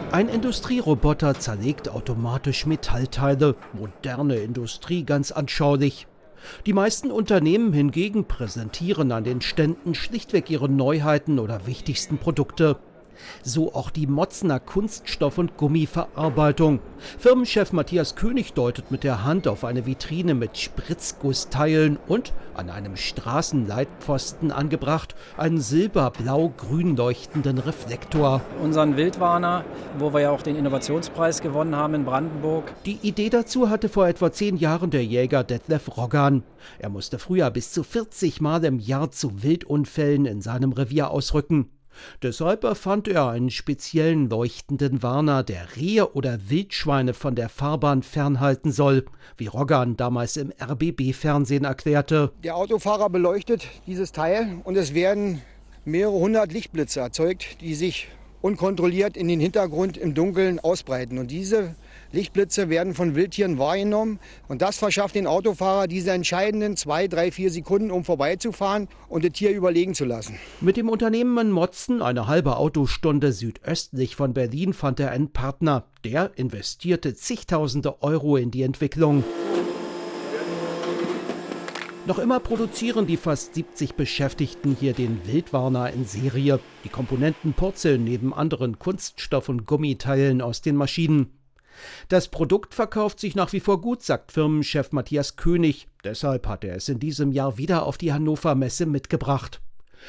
Ein Industrieroboter zerlegt automatisch Metallteile. Moderne Industrie ganz anschaulich. Die meisten Unternehmen hingegen präsentieren an den Ständen schlichtweg ihre Neuheiten oder wichtigsten Produkte. So auch die Motzner Kunststoff- und Gummiverarbeitung. Firmenchef Matthias König deutet mit der Hand auf eine Vitrine mit Spritzgussteilen und an einem Straßenleitpfosten angebracht einen silberblau-grün leuchtenden Reflektor. Unseren Wildwarner, wo wir ja auch den Innovationspreis gewonnen haben in Brandenburg. Die Idee dazu hatte vor etwa 10 Jahren der Jäger Detlef Roggan. Er musste früher bis zu 40 Mal im Jahr zu Wildunfällen in seinem Revier ausrücken. Deshalb erfand er einen speziellen leuchtenden Warner, der Rehe oder Wildschweine von der Fahrbahn fernhalten soll, wie Roggan damals im RBB-Fernsehen erklärte. Der Autofahrer beleuchtet dieses Teil und es werden mehrere hundert Lichtblitze erzeugt, die sich unkontrolliert in den Hintergrund im Dunkeln ausbreiten. Und diese Lichtblitze werden von Wildtieren wahrgenommen und das verschafft den Autofahrer diese entscheidenden 2, 3, 4 Sekunden, um vorbeizufahren und das Tier überlegen zu lassen. Mit dem Unternehmen in Motzen, eine halbe Autostunde südöstlich von Berlin, fand er einen Partner. Der investierte zigtausende Euro in die Entwicklung. Noch immer produzieren die fast 70 Beschäftigten hier den Wildwarner in Serie. Die Komponenten purzeln neben anderen Kunststoff- und Gummiteilen aus den Maschinen. Das Produkt verkauft sich nach wie vor gut, sagt Firmenchef Matthias König. Deshalb hat er es in diesem Jahr wieder auf die Hannover Messe mitgebracht.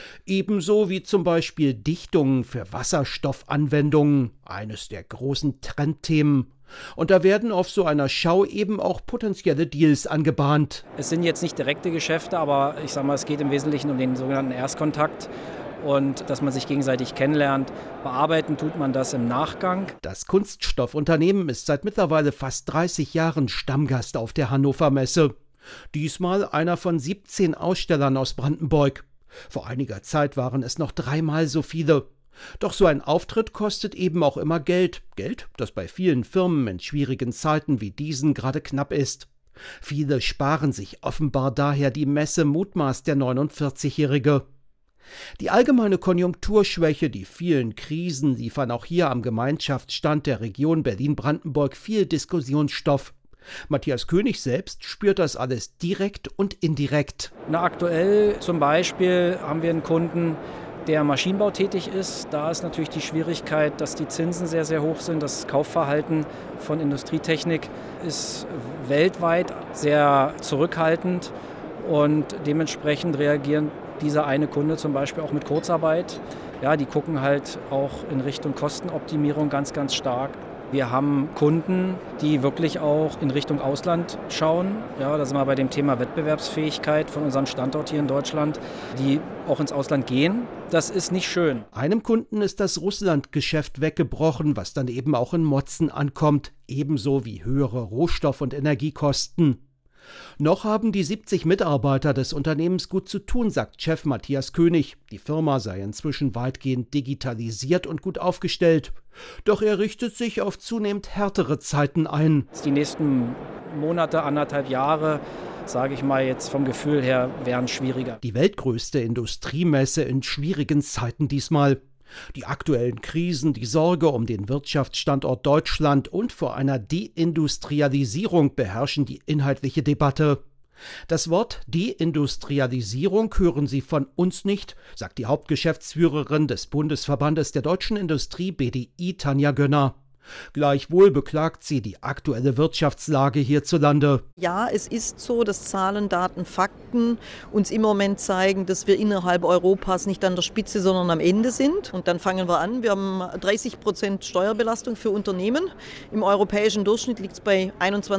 Ebenso wie zum Beispiel Dichtungen für Wasserstoffanwendungen, eines der großen Trendthemen. Und da werden auf so einer Schau eben auch potenzielle Deals angebahnt. Es sind jetzt nicht direkte Geschäfte, aber ich sage mal, es geht im Wesentlichen um den sogenannten Erstkontakt. Und dass man sich gegenseitig kennenlernt. Bearbeiten tut man das im Nachgang. Das Kunststoffunternehmen ist seit mittlerweile fast 30 Jahren Stammgast auf der Hannover Messe. Diesmal einer von 17 Ausstellern aus Brandenburg. Vor einiger Zeit waren es noch 3-mal so viele. Doch so ein Auftritt kostet eben auch immer Geld. Geld, das bei vielen Firmen in schwierigen Zeiten wie diesen gerade knapp ist. Viele sparen sich offenbar daher die Messe, mutmaßt der 49-Jährige. Die allgemeine Konjunkturschwäche, die vielen Krisen liefern auch hier am Gemeinschaftsstand der Region Berlin-Brandenburg viel Diskussionsstoff. Matthias König selbst spürt das alles direkt und indirekt. Na, aktuell zum Beispiel haben wir einen Kunden, der im Maschinenbau tätig ist. Da ist natürlich die Schwierigkeit, dass die Zinsen sehr, sehr hoch sind. Das Kaufverhalten von Industrietechnik ist weltweit sehr zurückhaltend und dementsprechend reagieren dieser eine Kunde zum Beispiel auch mit Kurzarbeit. Ja, die gucken halt auch in Richtung Kostenoptimierung ganz, ganz stark. Wir haben Kunden, die wirklich auch in Richtung Ausland schauen. Ja, da sind wir bei dem Thema Wettbewerbsfähigkeit von unserem Standort hier in Deutschland, die auch ins Ausland gehen. Das ist nicht schön. Einem Kunden ist das Russlandgeschäft weggebrochen, was dann eben auch in Motzen ankommt, ebenso wie höhere Rohstoff- und Energiekosten. Noch haben die 70 Mitarbeiter des Unternehmens gut zu tun, sagt Chef Matthias König. Die Firma sei inzwischen weitgehend digitalisiert und gut aufgestellt. Doch er richtet sich auf zunehmend härtere Zeiten ein. Die nächsten Monate, 1,5 Jahre, sage ich mal jetzt vom Gefühl her, wären schwieriger. Die weltgrößte Industriemesse in schwierigen Zeiten diesmal. Die aktuellen Krisen, die Sorge um den Wirtschaftsstandort Deutschland und vor einer Deindustrialisierung beherrschen die inhaltliche Debatte. Das Wort Deindustrialisierung hören Sie von uns nicht, sagt die Hauptgeschäftsführerin des Bundesverbandes der deutschen Industrie BDI, Tanja Gönner. Gleichwohl beklagt sie die aktuelle Wirtschaftslage hierzulande. Ja, es ist so, dass Zahlen, Daten, Fakten uns im Moment zeigen, dass wir innerhalb Europas nicht an der Spitze, sondern am Ende sind. Und dann fangen wir an. Wir haben 30% Steuerbelastung für Unternehmen. Im europäischen Durchschnitt liegt es bei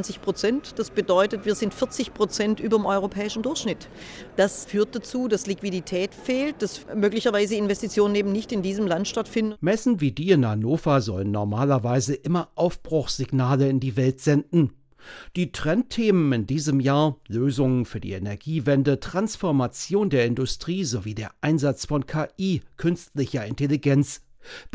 21%. Das bedeutet, wir sind 40% über dem europäischen Durchschnitt. Das führt dazu, dass Liquidität fehlt, dass möglicherweise Investitionen eben nicht in diesem Land stattfinden. Messen wie die in Hannover sollen normalerweise immer Aufbruchssignale in die Welt senden. Die Trendthemen in diesem Jahr: Lösungen für die Energiewende, Transformation der Industrie sowie der Einsatz von KI, künstlicher Intelligenz.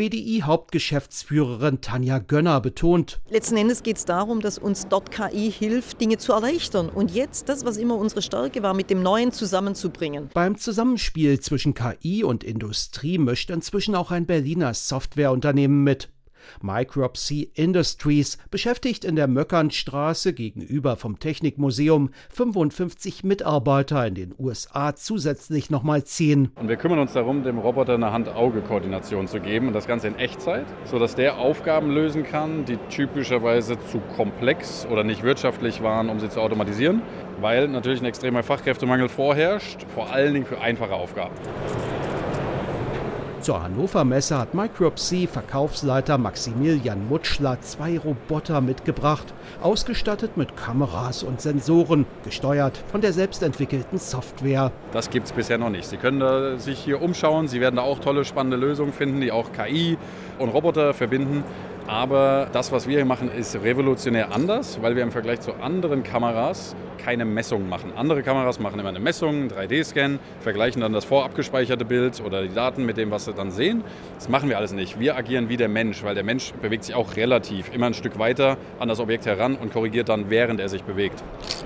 BDI-Hauptgeschäftsführerin Tanja Gönner betont: Letzten Endes geht es darum, dass uns dort KI hilft, Dinge zu erleichtern. Und jetzt das, was immer unsere Stärke war, mit dem Neuen zusammenzubringen. Beim Zusammenspiel zwischen KI und Industrie mischt inzwischen auch ein Berliner Softwareunternehmen mit. Micropsi Industries beschäftigt in der Möckernstraße gegenüber vom Technikmuseum 55 Mitarbeiter, in den USA zusätzlich nochmal 10. Und wir kümmern uns darum, dem Roboter eine Hand-Auge-Koordination zu geben und das Ganze in Echtzeit, sodass der Aufgaben lösen kann, die typischerweise zu komplex oder nicht wirtschaftlich waren, um sie zu automatisieren, weil natürlich ein extremer Fachkräftemangel vorherrscht, vor allen Dingen für einfache Aufgaben. Zur Hannover Messe hat Micropsi Verkaufsleiter Maximilian Mutschler 2 Roboter mitgebracht, ausgestattet mit Kameras und Sensoren, gesteuert von der selbstentwickelten Software. Das gibt es bisher noch nicht. Sie können da sich hier umschauen, Sie werden da auch tolle, spannende Lösungen finden, die auch KI und Roboter verbinden. Aber das, was wir hier machen, ist revolutionär anders, weil wir im Vergleich zu anderen Kameras keine Messungen machen. Andere Kameras machen immer eine Messung, einen 3D-Scan, vergleichen dann das vorabgespeicherte Bild oder die Daten mit dem, was sie dann sehen. Das machen wir alles nicht. Wir agieren wie der Mensch, weil der Mensch bewegt sich auch relativ immer ein Stück weiter an das Objekt heran und korrigiert dann, während er sich bewegt.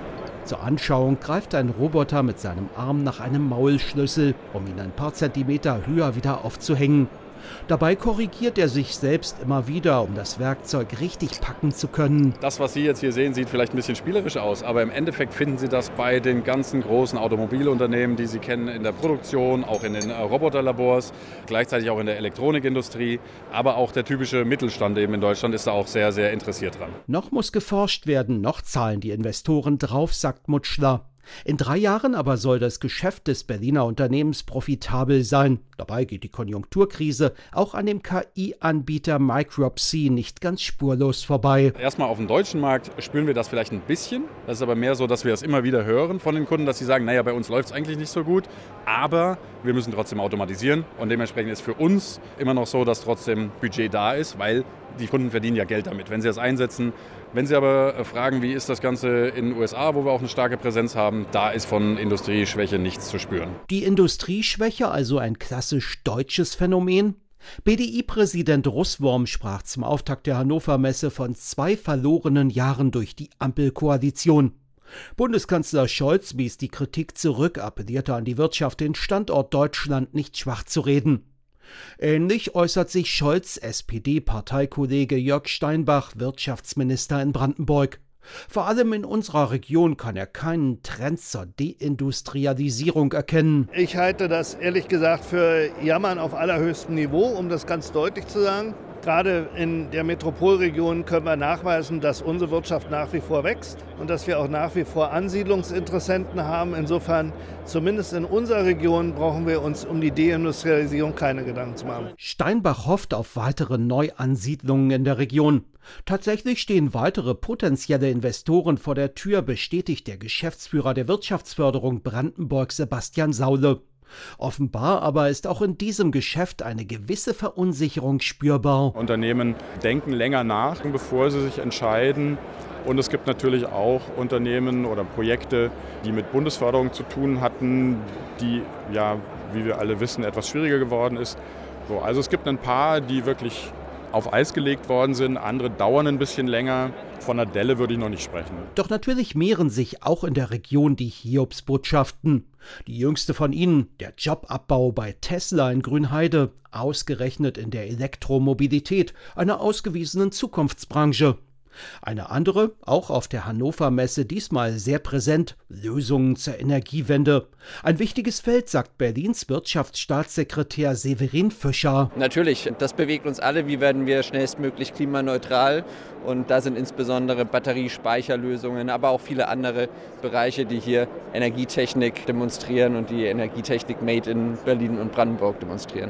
Zur Anschauung greift ein Roboter mit seinem Arm nach einem Maulschlüssel, um ihn ein paar Zentimeter höher wieder aufzuhängen. Dabei korrigiert er sich selbst immer wieder, um das Werkzeug richtig packen zu können. Das, was Sie jetzt hier sehen, sieht vielleicht ein bisschen spielerisch aus, aber im Endeffekt finden Sie das bei den ganzen großen Automobilunternehmen, die Sie kennen in der Produktion, auch in den Roboterlabors, gleichzeitig auch in der Elektronikindustrie, aber auch der typische Mittelstand eben in Deutschland ist da auch sehr, sehr interessiert dran. Noch muss geforscht werden, noch zahlen die Investoren drauf, sagt Mutschler. In 3 Jahren aber soll das Geschäft des Berliner Unternehmens profitabel sein. Dabei geht die Konjunkturkrise auch an dem KI-Anbieter Micropsi nicht ganz spurlos vorbei. Erstmal auf dem deutschen Markt spüren wir das vielleicht ein bisschen. Das ist aber mehr so, dass wir es immer wieder hören von den Kunden, dass sie sagen, naja, bei uns läuft es eigentlich nicht so gut, aber wir müssen trotzdem automatisieren. Und dementsprechend ist für uns immer noch so, dass trotzdem Budget da ist, weil die Kunden verdienen ja Geld damit, wenn sie das einsetzen. Wenn Sie aber fragen, wie ist das Ganze in den USA, wo wir auch eine starke Präsenz haben, da ist von Industrieschwäche nichts zu spüren. Die Industrieschwäche also ein klassisch deutsches Phänomen? BDI-Präsident Russwurm sprach zum Auftakt der Hannover Messe von 2 verlorenen Jahren durch die Ampelkoalition. Bundeskanzler Scholz wies die Kritik zurück, appellierte an die Wirtschaft, den Standort Deutschland nicht schwach zu reden. Ähnlich äußert sich Scholz' SPD-Parteikollege Jörg Steinbach, Wirtschaftsminister in Brandenburg. Vor allem in unserer Region kann er keinen Trend zur Deindustrialisierung erkennen. Ich halte das ehrlich gesagt für Jammern auf allerhöchstem Niveau, um das ganz deutlich zu sagen. Gerade in der Metropolregion können wir nachweisen, dass unsere Wirtschaft nach wie vor wächst und dass wir auch nach wie vor Ansiedlungsinteressenten haben. Insofern, zumindest in unserer Region, brauchen wir uns um die Deindustrialisierung keine Gedanken zu machen. Steinbach hofft auf weitere Neuansiedlungen in der Region. Tatsächlich stehen weitere potenzielle Investoren vor der Tür, bestätigt der Geschäftsführer der Wirtschaftsförderung Brandenburg Sebastian Saule. Offenbar aber ist auch in diesem Geschäft eine gewisse Verunsicherung spürbar. Unternehmen denken länger nach, bevor sie sich entscheiden. Und es gibt natürlich auch Unternehmen oder Projekte, die mit Bundesförderung zu tun hatten, die, ja, wie wir alle wissen, etwas schwieriger geworden ist. So, also es gibt ein paar, die wirklich auf Eis gelegt worden sind, andere dauern ein bisschen länger. Von einer Delle würde ich noch nicht sprechen. Doch natürlich mehren sich auch in der Region die Hiobsbotschaften. Die jüngste von ihnen, der Jobabbau bei Tesla in Grünheide, ausgerechnet in der Elektromobilität, einer ausgewiesenen Zukunftsbranche. Eine andere, auch auf der Hannover Messe, diesmal sehr präsent, Lösungen zur Energiewende. Ein wichtiges Feld, sagt Berlins Wirtschaftsstaatssekretär Severin Fischer. Natürlich, das bewegt uns alle. Wie werden wir schnellstmöglich klimaneutral? Und da sind insbesondere Batteriespeicherlösungen, aber auch viele andere Bereiche, die hier Energietechnik demonstrieren und die Energietechnik Made in Berlin und Brandenburg demonstrieren.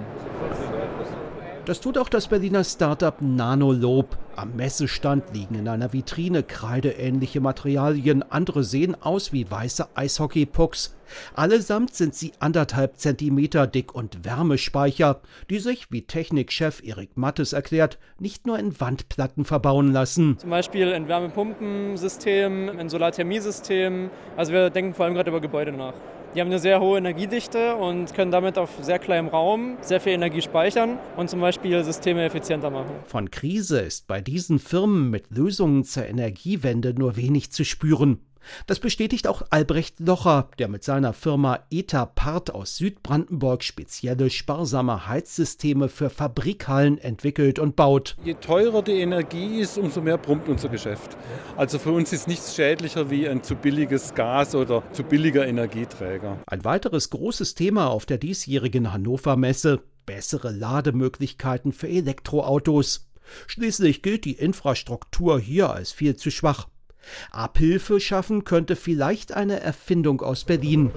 Das tut auch das Berliner Start-up Nanolob. Am Messestand liegen in einer Vitrine kreideähnliche Materialien, andere sehen aus wie weiße Eishockeypucks. Allesamt sind sie 1,5 Zentimeter dick und Wärmespeicher, die sich, wie Technikchef Erik Mattes erklärt, nicht nur in Wandplatten verbauen lassen. Zum Beispiel ein Wärmepumpensystem, ein Solarthermiesystem. Also wir denken vor allem gerade über Gebäude nach. Die haben eine sehr hohe Energiedichte und können damit auf sehr kleinem Raum sehr viel Energie speichern und zum Beispiel Systeme effizienter machen. Von Krise ist bei diesen Firmen mit Lösungen zur Energiewende nur wenig zu spüren. Das bestätigt auch Albrecht Locher, der mit seiner Firma Etapart aus Südbrandenburg spezielle sparsame Heizsysteme für Fabrikhallen entwickelt und baut. Je teurer die Energie ist, umso mehr brummt unser Geschäft. Also für uns ist nichts schädlicher wie ein zu billiges Gas oder zu billiger Energieträger. Ein weiteres großes Thema auf der diesjährigen Hannover Messe: bessere Lademöglichkeiten für Elektroautos. Schließlich gilt die Infrastruktur hier als viel zu schwach. Abhilfe schaffen könnte vielleicht eine Erfindung aus Berlin.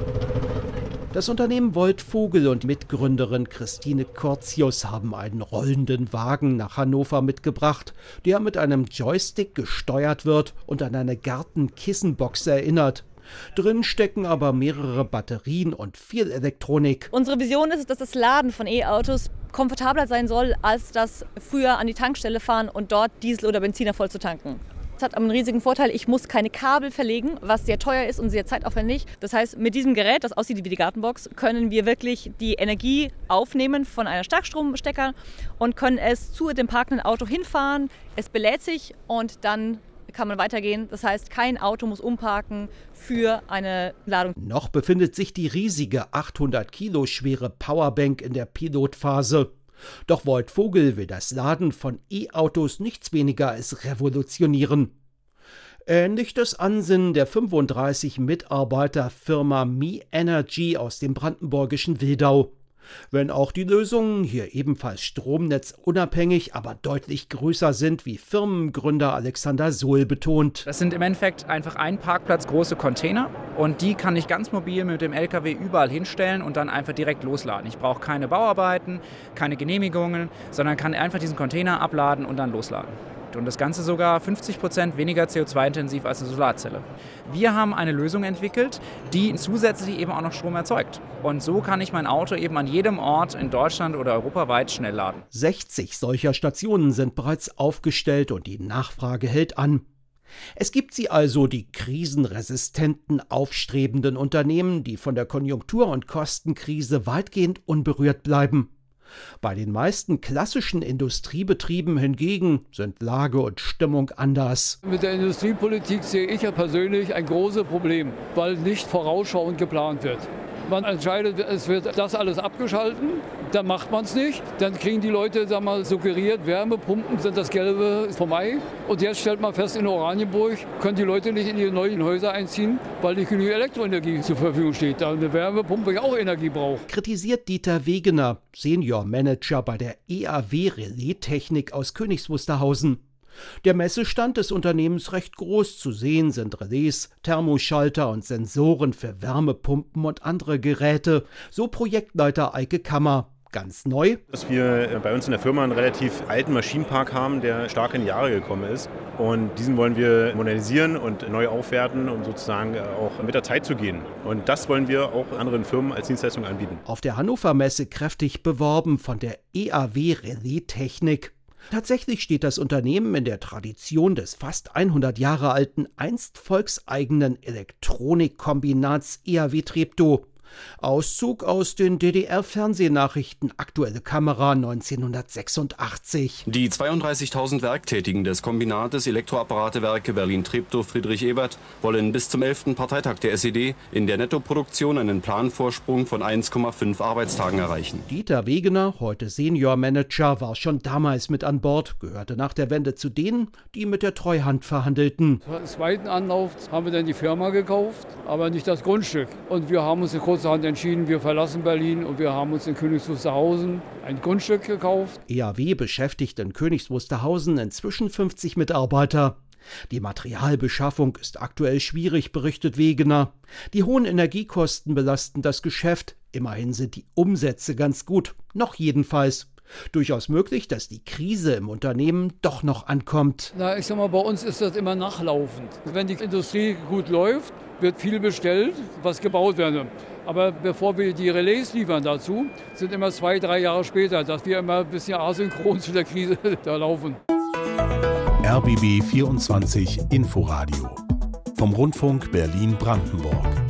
Das Unternehmen Woltfogel und Mitgründerin Christine Curtius haben einen rollenden Wagen nach Hannover mitgebracht, der mit einem Joystick gesteuert wird und an eine Gartenkissenbox erinnert. Drin stecken aber mehrere Batterien und viel Elektronik. Unsere Vision ist es, dass das Laden von E-Autos komfortabler sein soll, als das früher an die Tankstelle fahren und dort Diesel oder Benziner voll zu tanken. Das hat aber einen riesigen Vorteil, ich muss keine Kabel verlegen, was sehr teuer ist und sehr zeitaufwendig. Das heißt, mit diesem Gerät, das aussieht wie die Gartenbox, können wir wirklich die Energie aufnehmen von einer Starkstromstecker und können es zu dem parkenden Auto hinfahren. Es belädt sich und dann kann man weitergehen. Das heißt, kein Auto muss umparken für eine Ladung. Noch befindet sich die riesige 800 Kilo schwere Powerbank in der Pilotphase. Doch Woltfogel will das Laden von E-Autos nichts weniger als revolutionieren. Ähnlich das Ansinnen der 35 Mitarbeiterfirma Me Energy aus dem brandenburgischen Wildau. Wenn auch die Lösungen hier ebenfalls stromnetzunabhängig, aber deutlich größer sind, wie Firmengründer Alexander Sohl betont. Das sind im Endeffekt einfach ein Parkplatz große Container und die kann ich ganz mobil mit dem LKW überall hinstellen und dann einfach direkt losladen. Ich brauche keine Bauarbeiten, keine Genehmigungen, sondern kann einfach diesen Container abladen und dann losladen. Und das Ganze sogar 50% weniger CO2-intensiv als eine Solarzelle. Wir haben eine Lösung entwickelt, die zusätzlich eben auch noch Strom erzeugt. Und so kann ich mein Auto eben an jedem Ort in Deutschland oder europaweit schnell laden. 60 solcher Stationen sind bereits aufgestellt und die Nachfrage hält an. Es gibt sie also, die krisenresistenten, aufstrebenden Unternehmen, die von der Konjunktur- und Kostenkrise weitgehend unberührt bleiben. Bei den meisten klassischen Industriebetrieben hingegen sind Lage und Stimmung anders. Mit der Industriepolitik sehe ich ja persönlich ein großes Problem, weil nicht vorausschauend geplant wird. Man entscheidet, es wird das alles abgeschalten, dann macht man es nicht. Dann kriegen die Leute, sagen wir mal, suggeriert, Wärmepumpen sind das Gelbe vorbei. Und jetzt stellt man fest, in Oranienburg können die Leute nicht in ihre neuen Häuser einziehen, weil nicht genügend Elektroenergie zur Verfügung steht. Da eine Wärmepumpe auch Energie braucht. Kritisiert Dieter Wegener, Senior Manager bei der EAW Relais-Technik aus Königs Wusterhausen. Der Messestand des Unternehmens recht groß. Zu sehen sind Relais, Thermoschalter und Sensoren für Wärmepumpen und andere Geräte, so Projektleiter Eike Kammer. Ganz neu, dass wir bei uns in der Firma einen relativ alten Maschinenpark haben, der stark in die Jahre gekommen ist. Und diesen wollen wir modernisieren und neu aufwerten, um sozusagen auch mit der Zeit zu gehen. Und das wollen wir auch anderen Firmen als Dienstleistung anbieten. Auf der Hannover Messe kräftig beworben von der EAW Relais-Technik. Tatsächlich steht das Unternehmen in der Tradition des fast 100 Jahre alten, einst volkseigenen Elektronikkombinats EAW Treptow. Auszug aus den DDR-Fernsehnachrichten, aktuelle Kamera 1986. Die 32.000 Werktätigen des Kombinates Elektroapparatewerke Berlin-Treptow Friedrich Ebert wollen bis zum 11. Parteitag der SED in der Nettoproduktion einen Planvorsprung von 1,5 Arbeitstagen erreichen. Dieter Wegener, heute Senior Manager, war schon damals mit an Bord, gehörte nach der Wende zu denen, die mit der Treuhand verhandelten. Im zweiten Anlauf haben wir dann die Firma gekauft, aber nicht das Grundstück. Und wir haben uns kurzerhand entschieden, wir verlassen Berlin und wir haben uns in Königs Wusterhausen ein Grundstück gekauft. EAW beschäftigt in Königs Wusterhausen inzwischen 50 Mitarbeiter. Die Materialbeschaffung ist aktuell schwierig, berichtet Wegener. Die hohen Energiekosten belasten das Geschäft. Immerhin sind die Umsätze ganz gut, noch jedenfalls. Durchaus möglich, dass die Krise im Unternehmen doch noch ankommt. Na, ich sag mal, bei uns ist das immer nachlaufend. Wenn die Industrie gut läuft, wird viel bestellt, was gebaut wird. Aber bevor wir die Relais liefern dazu, sind immer 2-3 Jahre später, dass wir immer ein bisschen asynchron zu der Krise da laufen. RBB 24 Inforadio vom Rundfunk Berlin-Brandenburg.